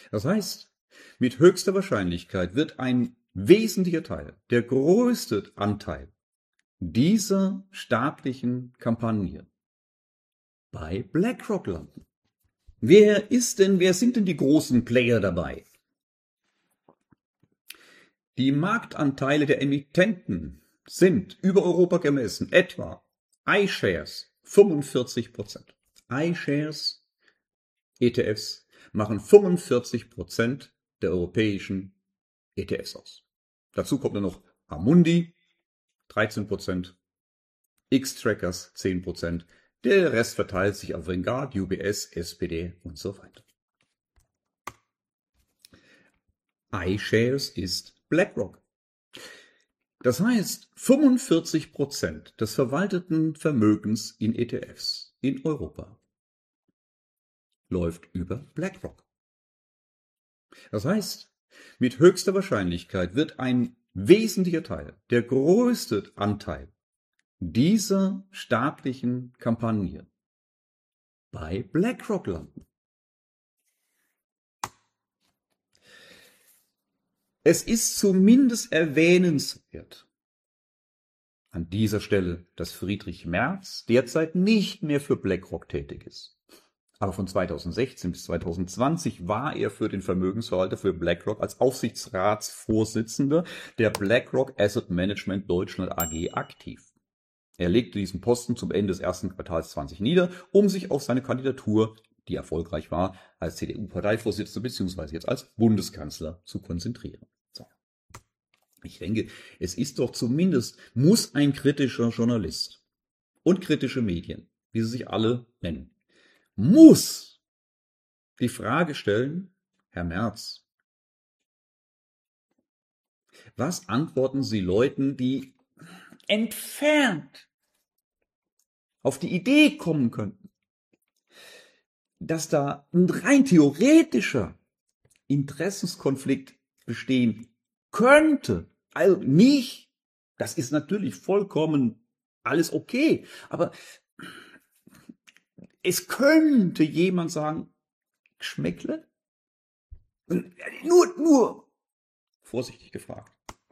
Das heißt, mit höchster Wahrscheinlichkeit wird ein wesentlicher Teil, der größte Anteil dieser staatlichen Kampagne bei BlackRock landen. Wer sind denn die großen Player dabei? Die Marktanteile der Emittenten sind über Europa gemessen etwa iShares 45%. iShares ETFs machen 45% der europäischen ETFs aus. Dazu kommt dann noch Amundi 13%, X-Trackers 10%. Der Rest verteilt sich auf Vanguard, UBS, SPD und so weiter. iShares ist BlackRock. Das heißt, 45% des verwalteten Vermögens in ETFs in Europa läuft über BlackRock. Das heißt, mit höchster Wahrscheinlichkeit wird ein wesentlicher Teil, der größte Anteil dieser staatlichen Kampagne bei BlackRock landen. Es ist zumindest erwähnenswert an dieser Stelle, dass Friedrich Merz derzeit nicht mehr für BlackRock tätig ist. Aber von 2016 bis 2020 war er für den Vermögensverwalter für BlackRock als Aufsichtsratsvorsitzender der BlackRock Asset Management Deutschland AG aktiv. Er legte diesen Posten zum Ende des ersten Quartals 20 nieder, um sich auf seine Kandidatur, die erfolgreich war, als CDU-Parteivorsitzender bzw. jetzt als Bundeskanzler zu konzentrieren. So. Ich denke, es ist doch zumindest, muss ein kritischer Journalist und kritische Medien, wie sie sich alle nennen, muss die Frage stellen, Herr Merz, was antworten Sie Leuten, die entfernt auf die Idee kommen könnten, dass da ein rein theoretischer Interessenskonflikt bestehen könnte? Also nicht, das ist natürlich vollkommen alles okay, aber es könnte jemand sagen, Geschmäckle? Nur vorsichtig gefragt.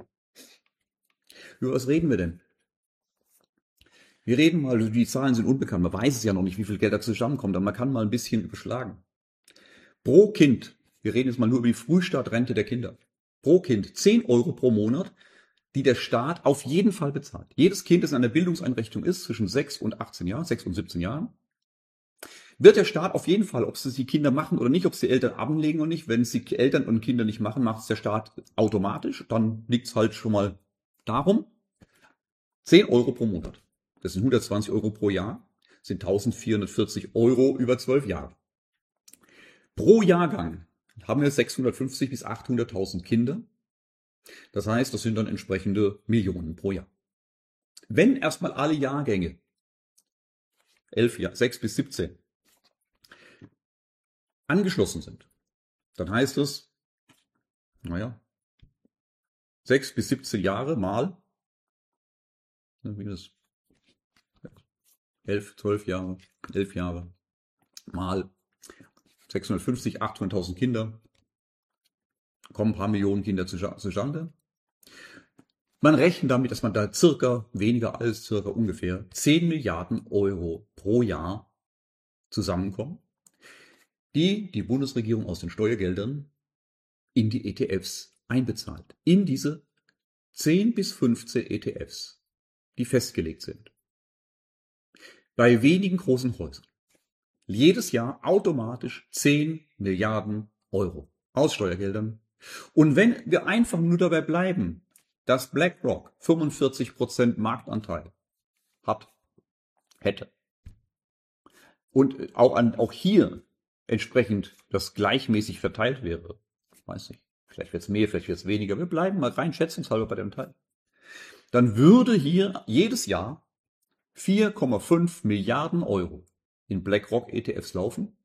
Über was reden wir denn? Wir reden mal, die Zahlen sind unbekannt, man weiß es ja noch nicht, wie viel Geld da zusammenkommt, aber man kann mal ein bisschen überschlagen. Pro Kind, wir reden jetzt mal nur über die Frühstartrente der Kinder, pro Kind 10 Euro pro Monat, die der Staat auf jeden Fall bezahlt. Jedes Kind, das in einer Bildungseinrichtung ist, zwischen 6 und 18 Jahren, 6 und 17 Jahren, wird der Staat auf jeden Fall, ob es die Kinder machen oder nicht, ob es die Eltern anlegen oder nicht, wenn es die Eltern und Kinder nicht machen, macht es der Staat automatisch, dann liegt es halt schon mal darum, 10 Euro pro Monat. Das sind 120 Euro pro Jahr, sind 1440 Euro über 12 Jahre. Pro Jahrgang haben wir 650 bis 800.000 Kinder. Das heißt, das sind dann entsprechende Millionen pro Jahr. Wenn erstmal alle Jahrgänge, 6 bis 17, angeschlossen sind, dann heißt es, 6 bis 17 Jahre mal, wie das 11, 12 Jahre, 11 Jahre, mal 650, 800.000 Kinder, kommen ein paar Millionen Kinder zustande. Man rechnet damit, dass man da weniger als ungefähr 10 Milliarden Euro pro Jahr zusammenkommen, die die Bundesregierung aus den Steuergeldern in die ETFs einbezahlt. In diese 10 bis 15 ETFs, die festgelegt sind. Bei wenigen großen Häusern. Jedes Jahr automatisch 10 Milliarden Euro aus Steuergeldern. Und wenn wir einfach nur dabei bleiben, dass BlackRock 45% Marktanteil hätte und auch hier entsprechend das gleichmäßig verteilt wäre, weiß nicht, vielleicht wird es mehr, vielleicht wird es weniger, wir bleiben mal rein schätzungshalber bei dem Teil, dann würde hier jedes Jahr 4,5 Milliarden Euro in BlackRock ETFs laufen,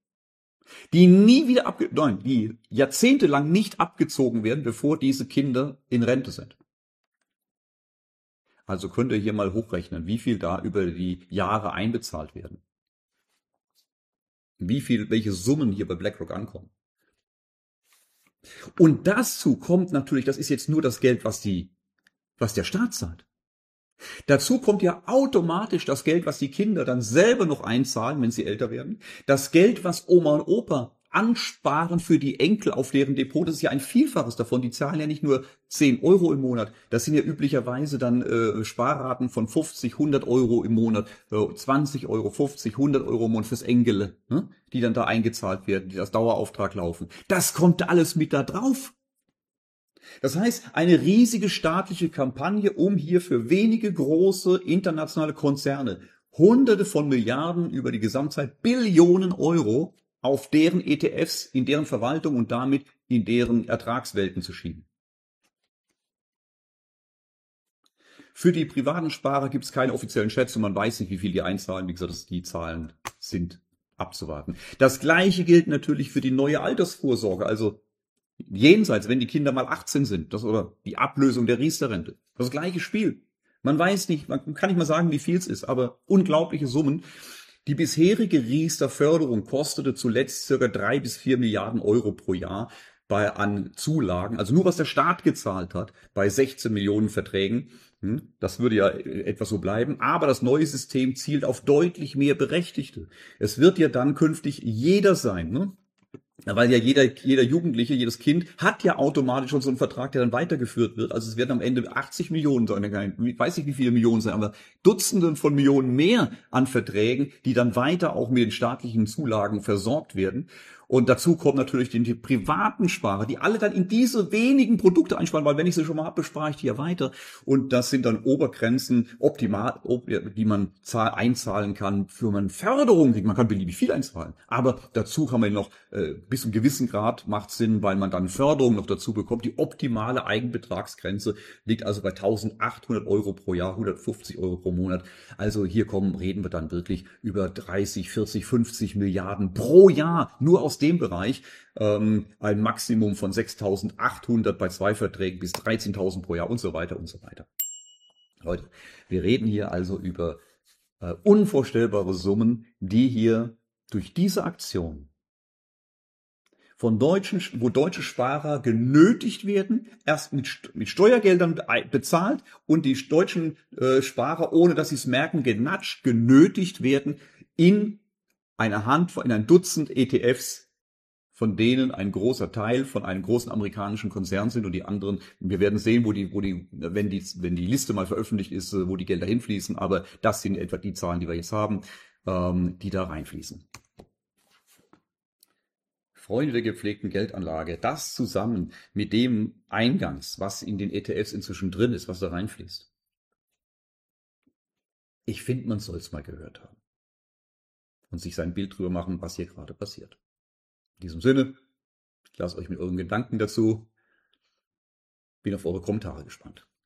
die jahrzehntelang nicht abgezogen werden, bevor diese Kinder in Rente sind. Also könnt ihr hier mal hochrechnen, wie viel da über die Jahre einbezahlt werden. Welche Summen hier bei BlackRock ankommen. Und dazu kommt natürlich, das ist jetzt nur das Geld, was der Staat zahlt. Dazu kommt ja automatisch das Geld, was die Kinder dann selber noch einzahlen, wenn sie älter werden. Das Geld, was Oma und Opa ansparen für die Enkel auf deren Depot, das ist ja ein Vielfaches davon. Die zahlen ja nicht nur 10 Euro im Monat. Das sind ja üblicherweise dann Sparraten von 50, 100 Euro im Monat, 20 Euro, 50, 100 Euro im Monat fürs Engele, ne? Die dann da eingezahlt werden, die als Dauerauftrag laufen. Das kommt alles mit da drauf. Das heißt, eine riesige staatliche Kampagne, um hier für wenige große internationale Konzerne Hunderte von Milliarden über die Gesamtzeit, Billionen Euro auf deren ETFs, in deren Verwaltung und damit in deren Ertragswelten zu schieben. Für die privaten Sparer gibt es keine offiziellen Schätzungen, man weiß nicht, wie viel die einzahlen. Wie gesagt, die Zahlen sind abzuwarten. Das Gleiche gilt natürlich für die neue Altersvorsorge, also jenseits, wenn die Kinder mal 18 sind, oder die Ablösung der Riester-Rente. Das gleiche Spiel. Man weiß nicht, man kann nicht mal sagen, wie viel es ist, aber unglaubliche Summen. Die bisherige Riester-Förderung kostete zuletzt circa 3 bis 4 Milliarden Euro pro Jahr an Zulagen, also nur was der Staat gezahlt hat, bei 16 Millionen Verträgen. Das würde ja etwas so bleiben. Aber das neue System zielt auf deutlich mehr Berechtigte. Es wird ja dann künftig jeder sein, ne? Weil ja jeder Jugendliche, jedes Kind hat ja automatisch schon so einen Vertrag, der dann weitergeführt wird. Also es werden am Ende 80 Millionen sein, ich weiß nicht, wie viele Millionen sein, aber Dutzenden von Millionen mehr an Verträgen, die dann weiter auch mit den staatlichen Zulagen versorgt werden. Und dazu kommen natürlich die privaten Sparer, die alle dann in diese wenigen Produkte einsparen, weil wenn ich sie schon mal habe, bespare ich die ja weiter. Und das sind dann Obergrenzen optimal, die man einzahlen kann für eine Förderung. Man kann beliebig viel einzahlen. Aber dazu kann man noch bis zu einem gewissen Grad macht Sinn, weil man dann Förderung noch dazu bekommt. Die optimale Eigenbetragsgrenze liegt also bei 1.800 Euro pro Jahr, 150 Euro pro Monat. Also hier reden wir dann wirklich über 30, 40, 50 Milliarden pro Jahr, nur aus dem Bereich, ein Maximum von 6.800 bei 2 Verträgen bis 13.000 pro Jahr und so weiter und so weiter. Leute, wir reden hier also über unvorstellbare Summen, die hier durch diese Aktion wo deutsche Sparer genötigt werden, erst mit Steuergeldern bezahlt und die deutschen Sparer, ohne dass sie es merken, genötigt werden, in ein Dutzend ETFs, von denen ein großer Teil von einem großen amerikanischen Konzern sind und die anderen, wir werden sehen, wenn die Liste mal veröffentlicht ist, wo die Gelder hinfließen, aber das sind etwa die Zahlen, die wir jetzt haben, die da reinfließen. Freunde der gepflegten Geldanlage, das zusammen mit dem Eingangs, was in den ETFs inzwischen drin ist, was da reinfließt. Ich finde, man soll es mal gehört haben und sich sein Bild drüber machen, was hier gerade passiert. In diesem Sinne, ich lasse euch mit euren Gedanken dazu. Bin auf eure Kommentare gespannt.